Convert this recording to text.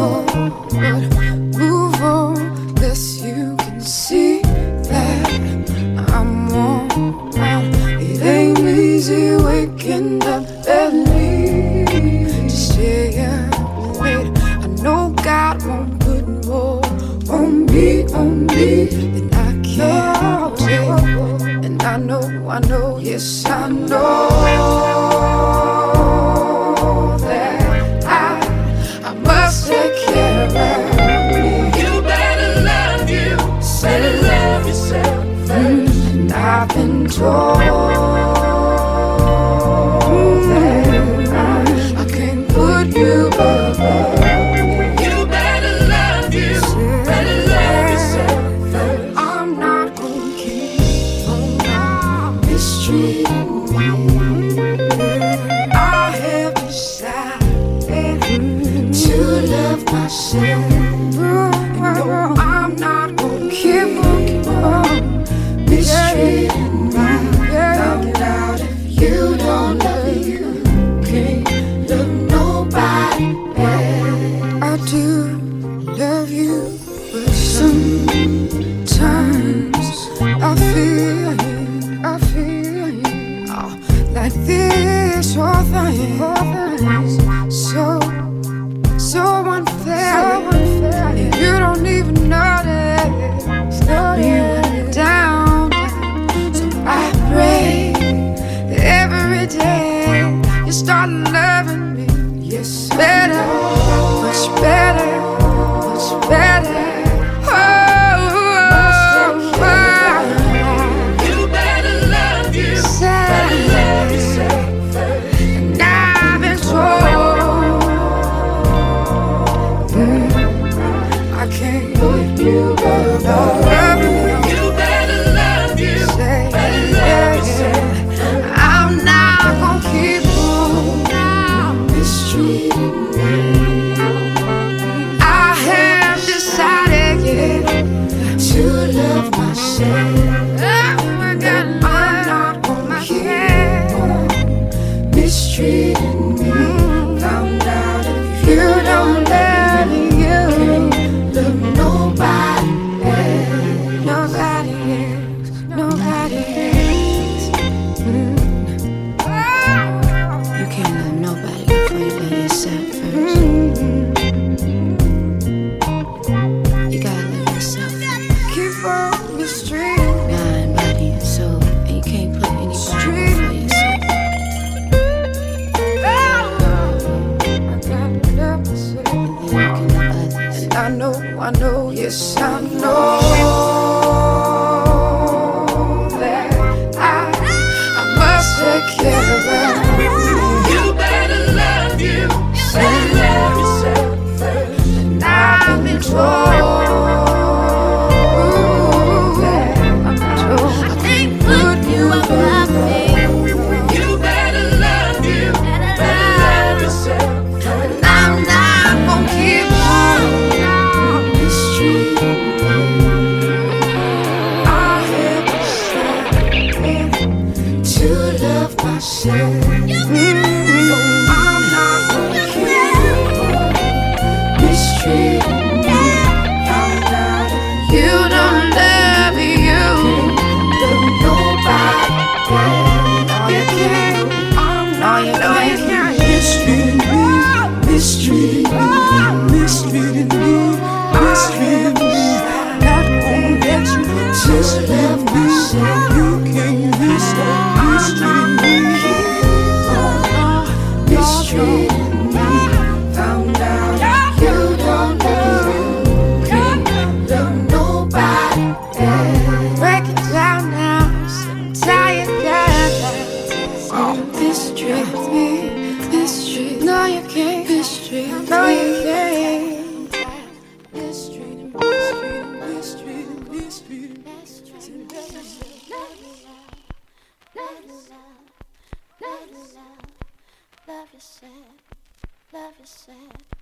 move on, lest you can see that I'm worn out. It ain't easy waking up early to stay up late. I know God won't put more on me than I can take. And I know, yes I know that I must take care of me. You better love you, better love yourself first. And I've been told that I can't put you above. You better love you, better love yourself first. I'm not gonna keep on mistreating me. I have decided to love myself. No, I'm not gonna keep on mistreating me. Found out if you don't love you, can't love nobody else. I do love you, but sometimes I feel like this whole thing so unfair. And you don't even notice you're down. So I pray that every day you start loving me. Yes, better, much better, much better. You better love you, better love yourself first. And I've been told I can't put you above. You better love you, better love yourself. I'm not gonna keep on mistreating me. I have decided, to love myself. I'm not gonna keep on mistreating me. Found out if you don't love me, you love nobody else. Nobody else. You can't love nobody before you love yourself first. You gotta love yourself first. Keep on mistreating me. Mind, body, and soul. And you can't put anybody before yourself. I gotta love myself. And then you can love others. And I know, yes I know that I must take care of me. You better love you, better love yourself first. And I've been told that I can't put you above me. You better love you, better love yourself first. And I'm not gonna keep on mistreating me. I have decided to love myself. No, I'm not gonna keep on mistreating me. Found out if you don't love me, you love nobody else. No, you can't. No, you can't mistreat me, mistreat me, mistreat me, mistreat me. Not gonna let you just love myself. You can't mistreat me, mistreat me. Found out you don't love me, can't love nobody else. Break it down now, so tired down. Mistreat me, mistreat. No, you can't mistreat. No, you can't. Mistreat, mistreat, mistreat, mistreat. Love yourself. Love yourself.